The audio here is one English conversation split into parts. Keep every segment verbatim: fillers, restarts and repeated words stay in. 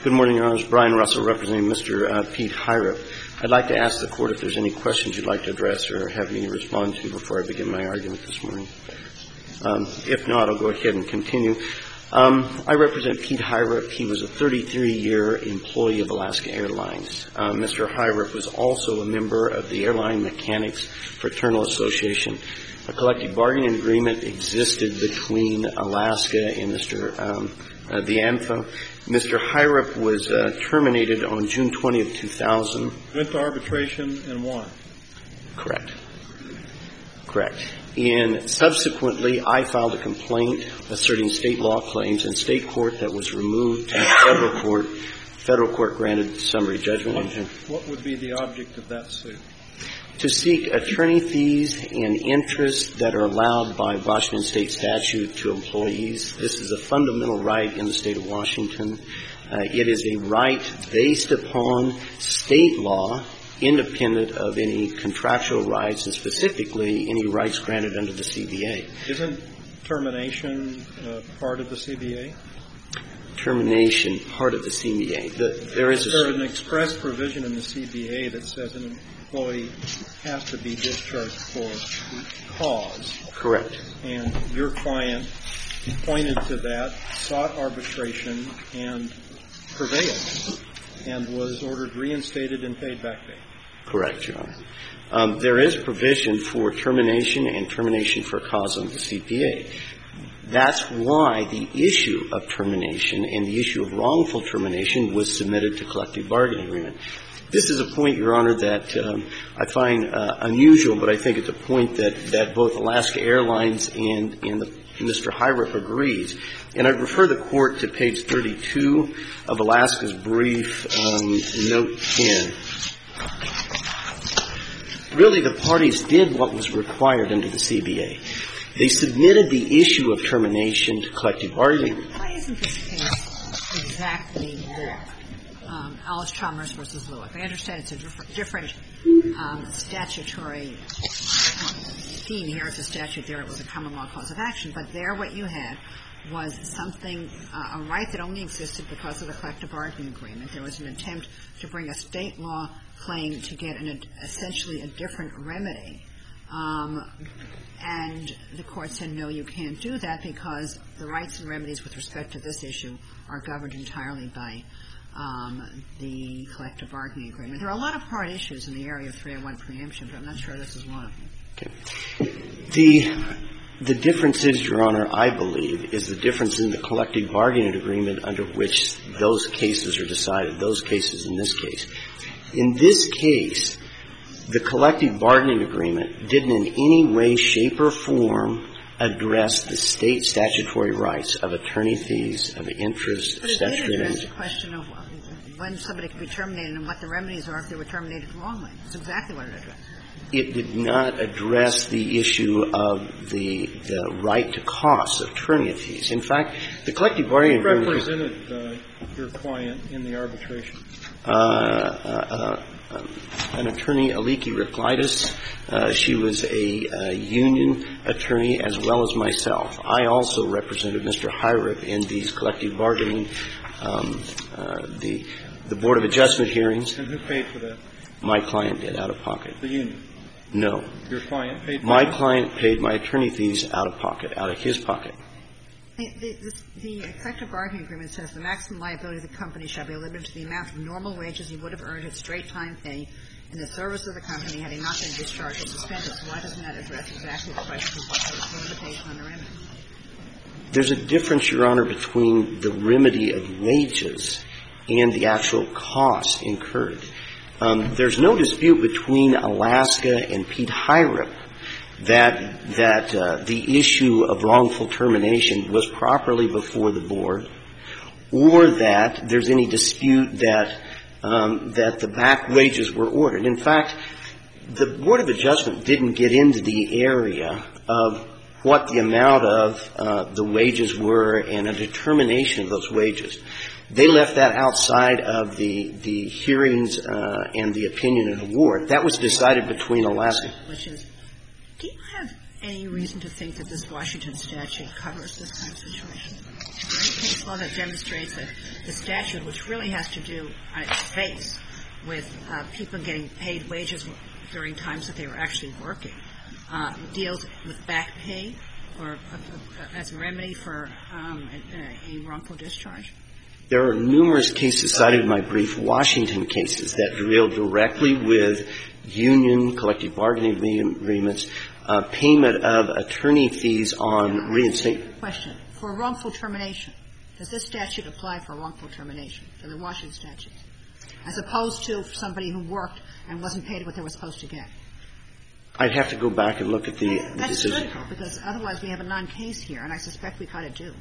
Good morning, Your Honors. Brian Russell representing Mister Uh, Pete Hyrup. I'd like to ask the Court if there's any questions you'd like to address or have me respond to before I begin my argument this morning. Um, if not, I'll go ahead and continue. Um, I represent Pete Hyrup. He was a thirty-three-year employee of Alaska Airlines. Uh, Mister Hyrup was also a member of the Airline Mechanics Fraternal Association. A collective bargaining agreement existed between Alaska and Mister Um, uh, the A M F A. Mister Hyrup was uh, terminated on June twentieth, two thousand. Went to arbitration and won. Correct. Correct. And subsequently, I filed a complaint asserting state law claims in state court that was removed to federal court. Federal court granted summary judgment. What, what would be the object of that suit? To seek attorney fees and interest that are allowed by Washington state statute to employees. This is a fundamental right in the state of Washington. Uh, it is a right based upon state law, independent of any contractual rights and specifically any rights granted under the C B A. Isn't termination uh, part of the C B A? Termination part of the C B A. The, there is, is there an express provision in the C B A that says an employee has to be discharged for cause? Correct. And your client pointed to that, sought arbitration, and prevailed, and was ordered reinstated and paid back pay. Correct, Your Honor. Um, there is provision for termination and termination for cause under the C P A. That's why the issue of termination and the issue of wrongful termination was submitted to collective bargaining agreement. This is a point, Your Honor, that um, I find uh, unusual, but I think it's a point that, that both Alaska Airlines and, and the, Mister Hyrup agrees. And I'd refer the Court to page thirty-two of Alaska's brief, um, note ten. Really, the parties did what was required under the C B A. They submitted the issue of termination to collective bargaining. Why isn't this case exactly law? Um, Alice Chalmers versus Lewis. I understand it's a different, different um, statutory scheme. Here it's a statute. There it was a common law cause of action. But there what you had was something, uh, a right that only existed because of the collective bargaining agreement. There was an attempt to bring a state law claim to get an, essentially a different remedy. Um, and the Court said, no, you can't do that because the rights and remedies with respect to this issue are governed entirely by um, the collective bargaining agreement. There are a lot of hard issues in the area of three oh one preemption, but I'm not sure this is one of them. Okay. The, the difference is, Your Honor, I believe, is the difference in the collective bargaining agreement under which those cases are decided, those cases in this case. In this case, the collective bargaining agreement didn't in any way, shape, or form address the state statutory rights of attorney fees, of interest, but it statutory did address remedies. the question of when somebody could be terminated and what the remedies are if they were terminated wrongly. That's exactly what it addressed. It did not address the issue of the, the right to costs of attorney fees. In fact, the collective bargaining Who agreement represented uh, your client in the arbitration? Uh, uh, uh, an attorney, Aliki Riklaitis. Uh, she was a, a union attorney as well as myself. I also represented Mister Hyrup in these collective bargaining, um, uh, the the Board of Adjustment hearings. And who paid for that? My client did, out of pocket. The union? No. Your client paid for My that? client paid my attorney fees out of pocket, out of his pocket. The, the, the collective bargaining agreement says the maximum liability of the company shall be limited to the amount of normal wages he would have earned at straight time pay in the service of the company had he not been discharged or suspended. So why doesn't that address exactly the question of what's the limitation on the remedy? There's a difference, Your Honor, between the remedy of wages and the actual costs incurred. Um, there's no dispute between Alaska and Pete Hyrup that that uh, the issue of wrongful termination was properly before the board, or that there's any dispute that um, that the back wages were ordered. In fact, the Board of Adjustment didn't get into the area of what the amount of uh, the wages were and a determination of those wages. They left that outside of the the hearings uh, and the opinion and award. That was decided between Alaska. Which is, do you have any reason to think that this Washington statute covers this kind of situation? Is there any case law that demonstrates that the statute, which really has to do on its face with uh, people getting paid wages during times that they were actually working, uh, deals with back pay or uh, as a remedy for um, a, a wrongful discharge? There are numerous cases cited in my brief, Washington cases, that deal directly with union collective bargaining agreements, uh, payment of attorney fees on reinstatement. Question. For wrongful termination, does this statute apply for wrongful termination, for the Washington statute, as opposed to somebody who worked and wasn't paid what they were supposed to get? I'd have to go back and look at the, the That's decision. critical, because otherwise we have a non-case here, and I suspect we kind of do.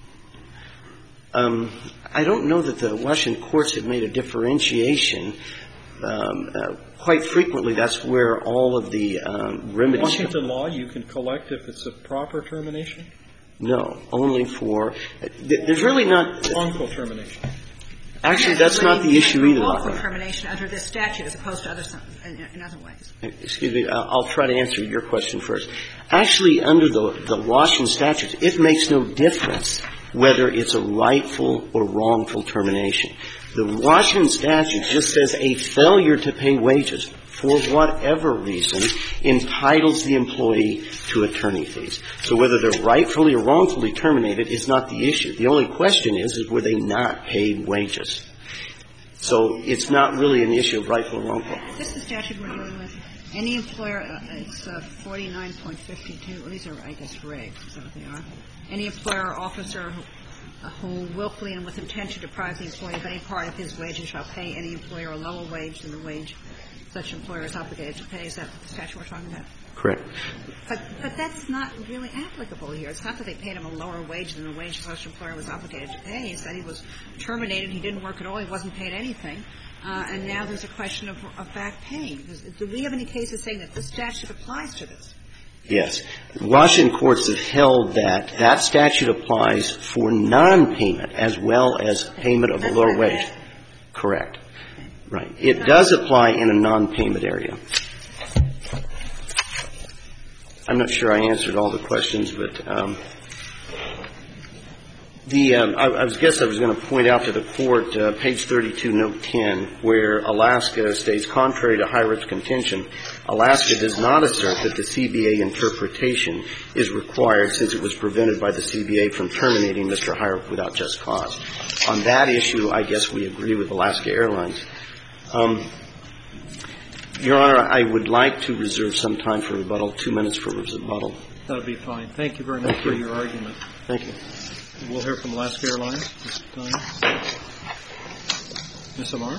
Um, I don't know that the Washington courts have made a differentiation. Um, uh, quite frequently, that's where all of the um, remedies. Washington law, you can collect if it's a proper termination? No, only for uh, – there's really not – wrongful termination. Actually, that's not the issue either. Wrongful termination under this statute as opposed to other in, in other ways. Excuse me. I'll try to answer your question first. Actually, under the, the Washington statutes, it makes no difference whether it's a rightful or wrongful termination. The Washington statute just says a failure to pay wages for whatever reason entitles the employee to attorney fees. So whether they're rightfully or wrongfully terminated is not the issue. The only question is, is were they not paid wages? So it's not really an issue of rightful or wrongful. This is the statute we're dealing with. Any employer, uh, it's uh, forty-nine point fifty-two. Well, these are, I guess, regs. Is that what they are? Any employer or officer who, uh, who willfully and with intent to deprive the employee of any part of his wages shall pay any employer a lower wage than the wage such employer is obligated to pay. Is that the statute we're talking about? Correct. But, but that's not really applicable here. It's not that they paid him a lower wage than the wage such employer was obligated to pay. It's that he was terminated, he didn't work at all, he wasn't paid anything. Uh, and now there's a question of, of back pay. Does, do we have any cases saying that this statute applies to this? Yes. Washington courts have held that that statute applies for non-payment as well as payment of a lower wage. Correct. Right. It does apply in a non-payment area. I'm not sure I answered all the questions, but um, the um, I, I was guess I was going to point out to the court uh, page thirty-two, note ten, where Alaska states, contrary to Hyrup's contention, Alaska does not assert that the C B A interpretation is required since it was prevented by the C B A from terminating Mister Hyrup without just cause. On that issue, I guess we agree with Alaska Airlines. Um, Your Honor, I would like to reserve some time for rebuttal, two minutes for rebuttal. That would be fine. Thank you very much for your argument. Thank you. We'll hear from Alaska Airlines this time. Miz Amar.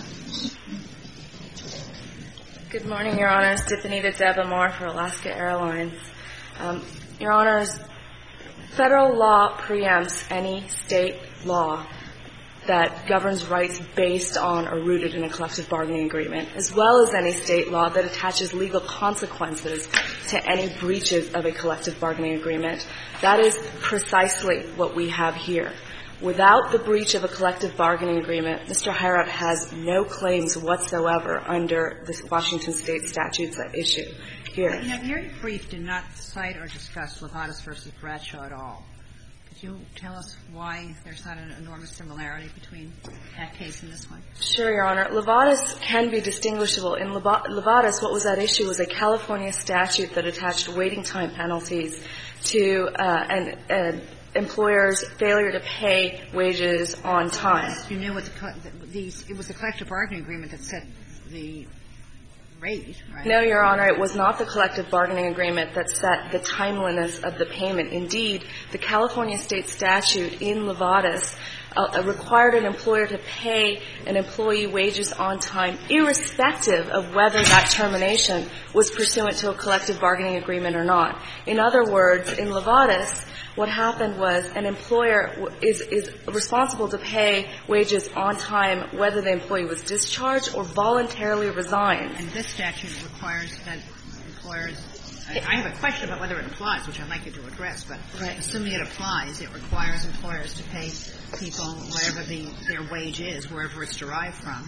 Good morning, Your Honors. Stephanita Deb Amar for Alaska Airlines. Um, Your Honors, federal law preempts any state law that governs rights based on or rooted in a collective bargaining agreement, as well as any state law that attaches legal consequences to any breaches of a collective bargaining agreement. That is precisely what we have here. Without the breach of a collective bargaining agreement, Mister Hyrup has no claims whatsoever under the Washington State statutes at issue here. You know, your brief did not cite or discuss Levatas versus Bradshaw at all. Could you tell us why there's not an enormous similarity between that case and this one? Sure, Your Honor. Levatas can be distinguishable. In Levatas, what was at issue was a California statute that attached waiting time penalties to uh, an, an employer's failure to pay wages on time. You knew what the, the, it was the collective bargaining agreement that set the rate, right? No, Your Honor, it was not the collective bargaining agreement that set the timeliness of the payment. Indeed, the California state statute in Levatas uh, required an employer to pay an employee wages on time, irrespective of whether that termination was pursuant to a collective bargaining agreement or not. In other words, in Levatas, what happened was an employer is, is responsible to pay wages on time whether the employee was discharged or voluntarily resigned. And this statute requires that employers I, I have a question about whether it applies, which I'd like you to address, but right. assuming it applies, it requires employers to pay people whatever the, their wage is, wherever it's derived from,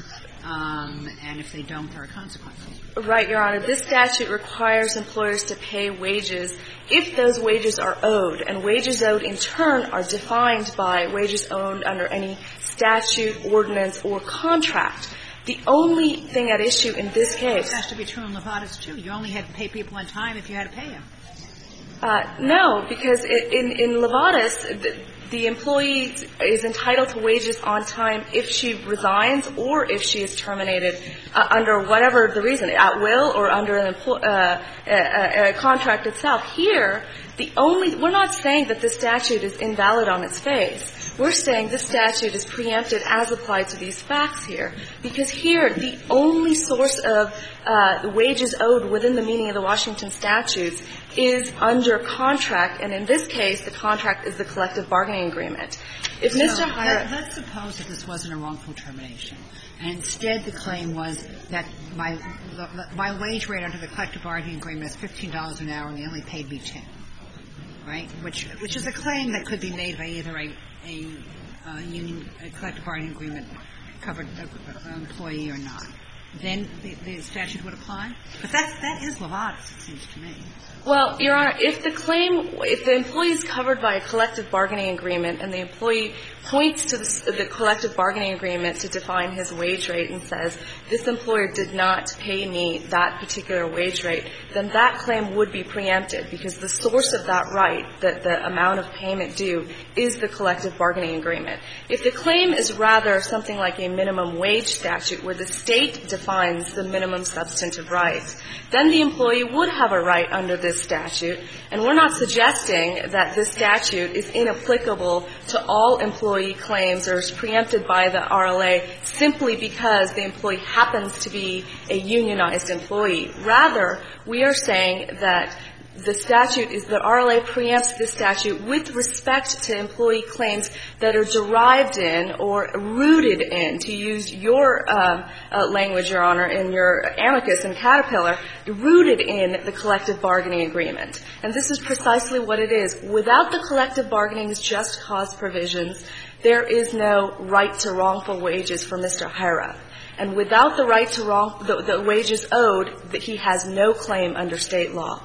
um, and if they don't, there are consequences. Right, Your Honor. This statute requires employers to pay wages if those wages are owed, and wages owed in turn are defined by wages owed under any statute, ordinance, or contract. The only thing at issue in this case — It has to be true in Levadas, too. You only had to pay people on time if you had to pay them. Uh, no, because in, in Levadas, the, the employee is entitled to wages on time if she resigns or if she is terminated uh, under whatever the reason, at will or under an empl- uh, a, a contract itself. Here, the only — we're not saying that this statute is invalid on its face. We're saying this statute is preempted as applied to these facts here, because here the only source of uh, the wages owed within the meaning of the Washington statutes is under contract, and in this case, the contract is the collective bargaining agreement. If So Mister Hira — let's suppose that this wasn't a wrongful termination, and instead the claim was that my my wage rate under the collective bargaining agreement is fifteen dollars an hour, and they only paid me ten. Right, which which is a claim that could be made by either a a, uh, union a collective bargaining agreement covered uh, employee or not. Then the, the statute would apply. But that that is Levadas, it seems to me. Well, Your Honor, if the claim, if the employee is covered by a collective bargaining agreement and the employee points to the, the collective bargaining agreement to define his wage rate and says, this employer did not pay me that particular wage rate, then that claim would be preempted because the source of that right, the, the amount of payment due, is the collective bargaining agreement. If the claim is rather something like a minimum wage statute where the state defines the minimum substantive rights, then the employee would have a right under this statute, and we're not suggesting that this statute is inapplicable to all employee claims or is preempted by the R L A simply because the employee happens to be a unionized employee. Rather, we are saying that the statute is the R L A preempts this statute with respect to employee claims that are derived in or rooted in, to use your uh, uh, language, Your Honor, in your amicus and Caterpillar, rooted in the collective bargaining agreement. And this is precisely what it is. Without the collective bargaining's just cause provisions, there is no right to wrongful wages for Mister Hira. And without the right to wrong, the, the wages owed, that he has no claim under state law.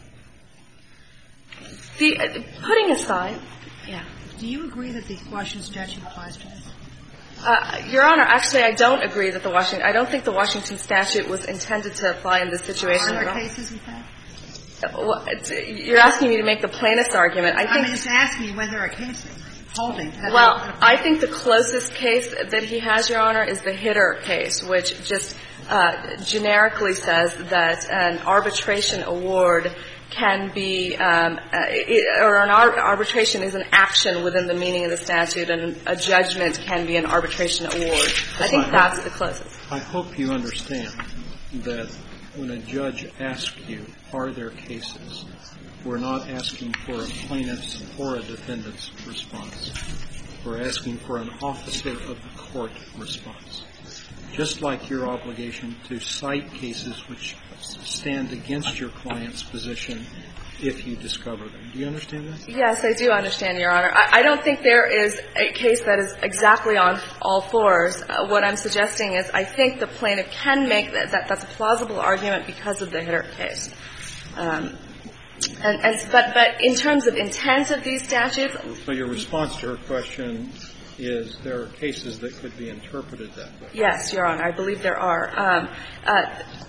The, uh, putting aside, yeah. Do you agree that the Washington statute applies to this? Uh, Your Honor, actually, I don't agree that the Washington. I don't think the Washington statute was intended to apply in this situation Are at there all. cases in fact? Uh, well, it's, you're asking me to make the plainest argument. I think. I'm just asking you whether there are cases holding. That Well, I think the closest case that he has, Your Honor, is the Hitter case, which just uh, generically says that an arbitration award can be, um, uh, it, or an ar- arbitration is an action within the meaning of the statute, and a judgment can be an arbitration award. I think I that's hope, the closest. I hope you understand that when a judge asks you, are there cases, we're not asking for a plaintiff's or a defendant's response. We're asking for an officer of the court response. Just like your obligation to cite cases which stand against your client's position if you discover them. Do you understand that? Yes, I do understand, Your Honor. I, I don't think there is a case that is exactly on all fours. Uh, what I'm suggesting is I think the plaintiff can make that, that that's a plausible argument because of the Hitter case. Um, and, and but but in terms of intent of these statutes. So your response to her question is there are cases that could be interpreted that way. Yes, Your Honor. I believe there are. Um, uh,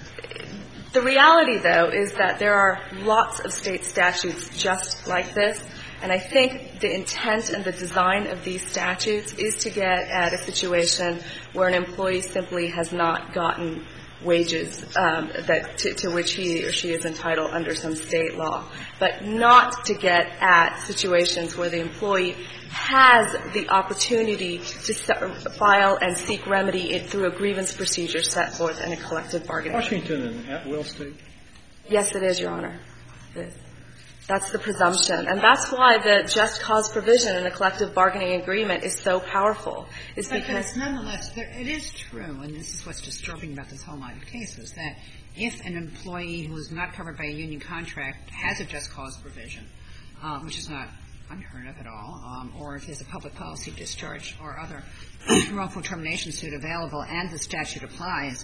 the reality, though, is that there are lots of state statutes just like this, and I think the intent and the design of these statutes is to get at a situation where an employee simply has not gotten wages um, that to, to which he or she is entitled under some state law, but not to get at situations where the employee has the opportunity to file and seek remedy through a grievance procedure set forth in a collective bargaining. Washington and at-will state? Yes, it is, Your Honor. It is. That's the presumption. And that's why the just cause provision in a collective bargaining agreement is so powerful. Is but because it's nonetheless, there, it is true, and this is what's disturbing about this whole line of cases, that if an employee who is not covered by a union contract has a just cause provision, um, which is not unheard of at all, um, or if there's a public policy discharge or other wrongful termination suit available and the statute applies,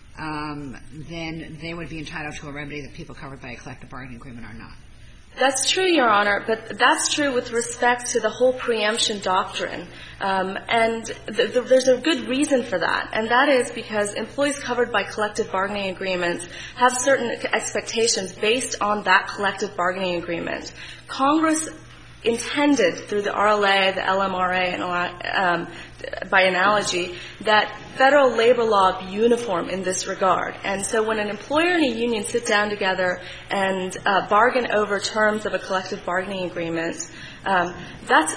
um, then they would be entitled to a remedy that people covered by a collective bargaining agreement are not. That's true, Your Honor, but that's true with respect to the whole preemption doctrine. Um, and th- th- there's a good reason for that, and that is because employees covered by collective bargaining agreements have certain expectations based on that collective bargaining agreement. Congress intended through the R L A, the L M R A, and um, by analogy, that federal labor law be uniform in this regard. And so when an employer and a union sit down together and uh, bargain over terms of a collective bargaining agreement, um, that's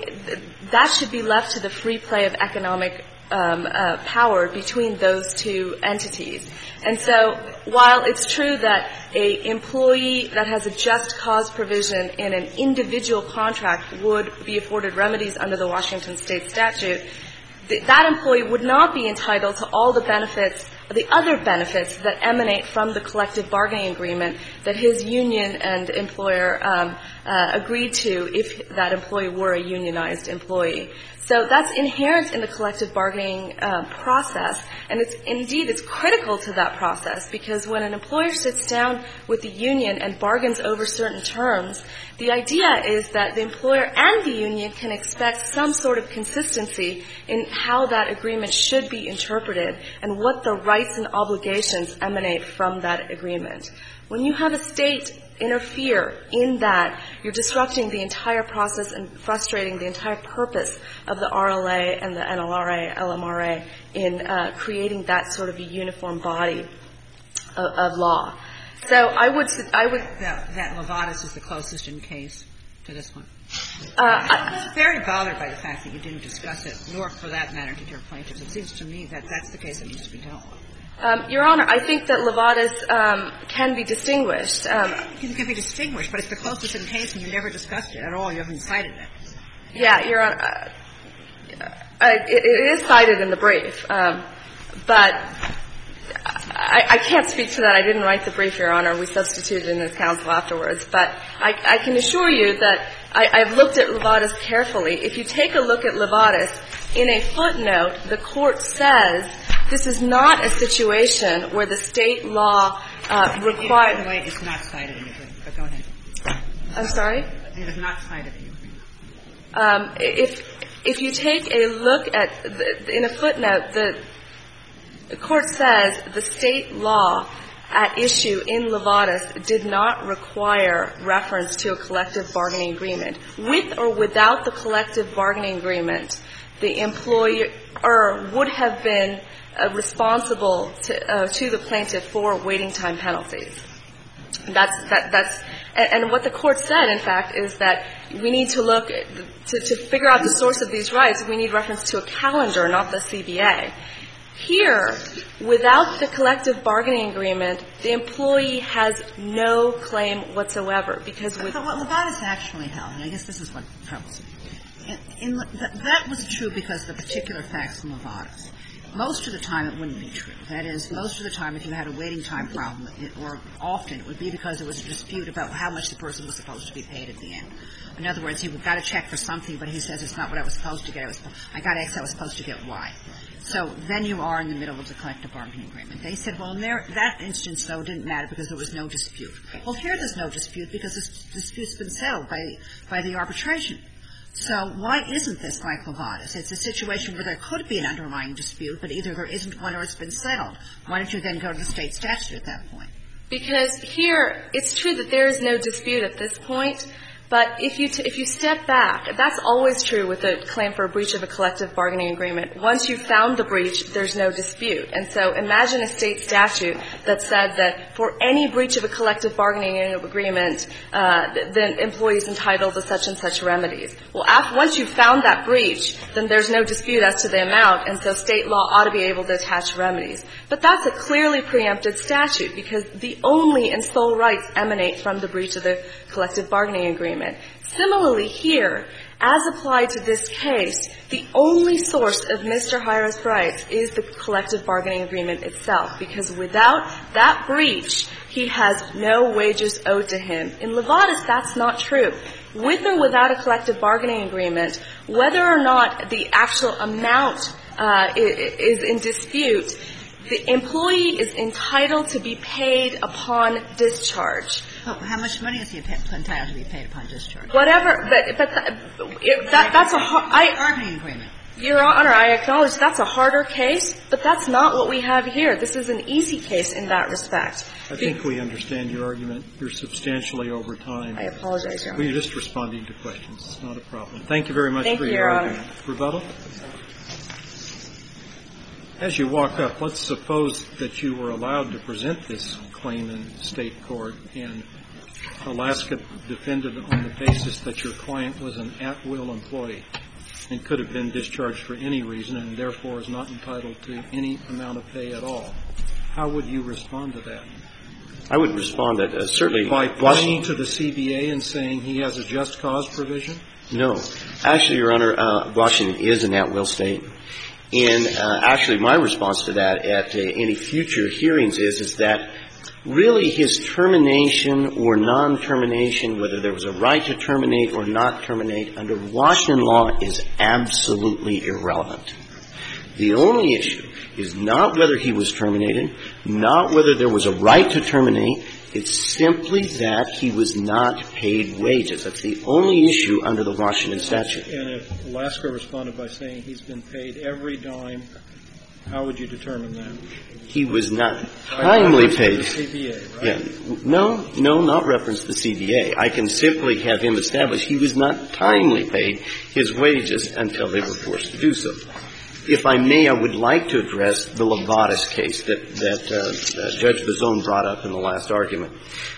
a that should be left to the free play of economic um, uh, power between those two entities. And so while it's true that a employee that has a just cause provision in an individual contract would be afforded remedies under the Washington State statute, th- that employee would not be entitled to all the benefits, the other benefits that emanate from the collective bargaining agreement that his union and employer um, uh, agreed to if that employee were a unionized employee. So that's inherent in the collective bargaining uh, process, and it's indeed it's critical to that process, because when an employer sits down with the union and bargains over certain terms, the idea is that the employer and the union can expect some sort of consistency in how that agreement should be interpreted and what the rights and obligations emanate from that agreement. When you have a state interfere in that, you're disrupting the entire process and frustrating the entire purpose of the R L A and the N L R A, L M R A in uh, creating that sort of a uniform body of, of law. So I would, I would that, that Lovatis is the closest in case to this one. Uh, I was very bothered by the fact that you didn't discuss it, nor for that matter did your plaintiffs. It seems to me that that's the case that needs to be dealt with. Um, Your Honor, I think that Lovatis um, can be distinguished. Um, it can be distinguished, but it's the closest in case, and you never discussed it at all. You haven't cited it. Yeah, Your Honor, uh, uh, it, it is cited in the brief, um, but I, I can't speak to that. I didn't write the brief, Your Honor. We substituted in as counsel afterwards. But I, I can assure you that I, I've looked at Lovatis carefully. If you take a look at Lovatis, in a footnote, the court says this is not a situation where the state law uh, requires. By the way, it's not cited in your brief, but go ahead. I'm sorry? It is not cited in your brief. Um, if if you take a look at the, in a footnote, the, the court says the state law at issue in Lovatis did not require reference to a collective bargaining agreement. With or without the collective bargaining agreement, the employer would have been uh, responsible to, uh, to the plaintiff for waiting time penalties. That's that, that's and, and what the court said, in fact, is that we need to look at, to, to figure out the source of these rights. We need reference to a calendar, not the C B A. Here, without the collective bargaining agreement, the employee has no claim whatsoever, because with but what Lovatis actually held, and I guess this is what troubles me. In, in, th- that was true because of the particular facts in Lovatis. Most of the time it wouldn't be true. That is, most of the time if you had a waiting time problem, it, or often it would be because there was a dispute about how much the person was supposed to be paid at the end. In other words, he got a check for something, but he says it's not what I was supposed to get. I, was, I got X, I was supposed to get Y. So then you are in the middle of the collective bargaining agreement. They said, well, in their, that instance, though, didn't matter because there was no dispute. Well, here there's no dispute because this dispute's been settled by, by the arbitration. So why isn't this like Lovatis? It's a situation where there could be an underlying dispute, but either there isn't one or it's been settled. Why don't you then go to the state statute at that point? Because here, it's true that there is no dispute at this point, But if you, t- if you step back, that's always true with a claim for a breach of a collective bargaining agreement. Once you've found the breach, there's no dispute. And so imagine a state statute that said that for any breach of a collective bargaining agreement, uh, the employee is entitled to such and such remedies. Well, after, once you've found that breach, then there's no dispute as to the amount, and so state law ought to be able to attach remedies. But that's a clearly preempted statute because the only and sole rights emanate from the breach of the collective bargaining agreement. Similarly here, as applied to this case, the only source of Mister Hira's rights is the collective bargaining agreement itself, because without that breach, he has no wages owed to him. In Levatas, that's not true. With or without a collective bargaining agreement, whether or not the actual amount uh, is in dispute, the employee is entitled to be paid upon discharge. Oh, how much money is he entitled to be paid upon discharge? Whatever, but, but that, it, that, that's a hard, I, bargaining agreement. Your Honor, I acknowledge that's a harder case, but that's not what we have here. This is an easy case in that respect. I think we understand your argument. You're substantially over time. I apologize, Your Honor. We're just responding to questions. It's not a problem. Thank you very much Thank for you, your, Your argument. Honor. Rebuttal? As you walk up, let's suppose that you were allowed to present this claim in state court and Alaska defended on the basis that your client was an at-will employee and could have been discharged for any reason and therefore is not entitled to any amount of pay at all. How would you respond to that? I would respond that uh, certainly by pointing to the C B A and saying he has a just cause provision? No. Actually, Your Honor, uh, Washington is an at-will state. And uh, actually my response to that at uh, any future hearings is, is that really his termination or non-termination, whether there was a right to terminate or not terminate, under Washington law is absolutely irrelevant. The only issue is not whether he was terminated, not whether there was a right to terminate. It's simply that he was not paid wages. That's the only issue under the Washington statute. And if Alaska responded by saying he's been paid every dime, how would you determine that? He was not timely paid. The C B A, right? Yeah. No, no, not reference to the C B A. I can simply have him establish he was not timely paid his wages until they were forced to do so. If I may, I would like to address the Levatas case that, that uh, uh, Judge Bazone brought up in the last argument.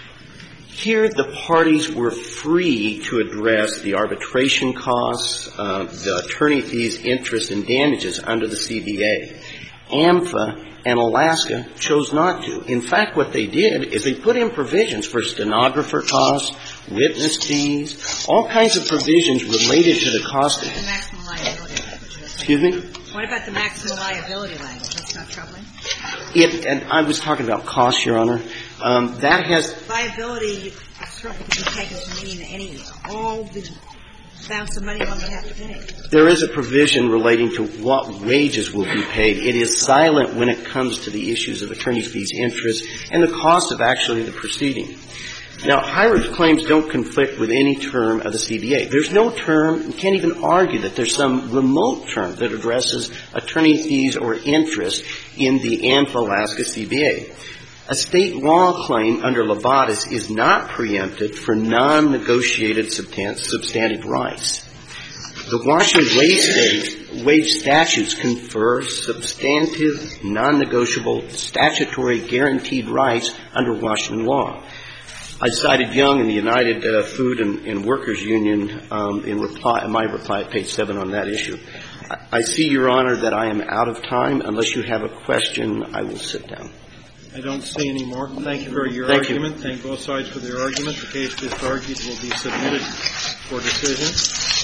Here, the parties were free to address the arbitration costs, uh, the attorney fees, interest, and damages under the C B A. AMFA and Alaska chose not to. In fact, what they did is they put in provisions for stenographer costs, witness fees, all kinds of provisions related to the cost of the maximum liability. Excuse me? What about the maximum liability language? That's not troubling? It, and I was talking about costs, Your Honor. Um, that has liability certainly can be taken to mean any all the amounts of money one would have to pay. There is a provision relating to what wages will be paid. It is silent when it comes to the issues of attorney fees, interest, and the cost of actually the proceeding. Now, Hira's claims don't conflict with any term of the C B A. There's no term, you can't even argue that there's some remote term that addresses attorney fees or interest in the AMFA Alaska C B A. A state law claim under Levatas is not preempted for non-negotiated substantive rights. The Washington wage, state, wage statutes confer substantive, non-negotiable, statutory guaranteed rights under Washington law. I cited Young and the United uh, Food and, and Workers Union um, in reply, in my reply at page seven on that issue. I, I see, Your Honor, that I am out of time. Unless you have a question, I will sit down. I don't see any more. Thank you for your Thank argument. You. Thank both sides for their argument. The case just argued will be submitted for decision.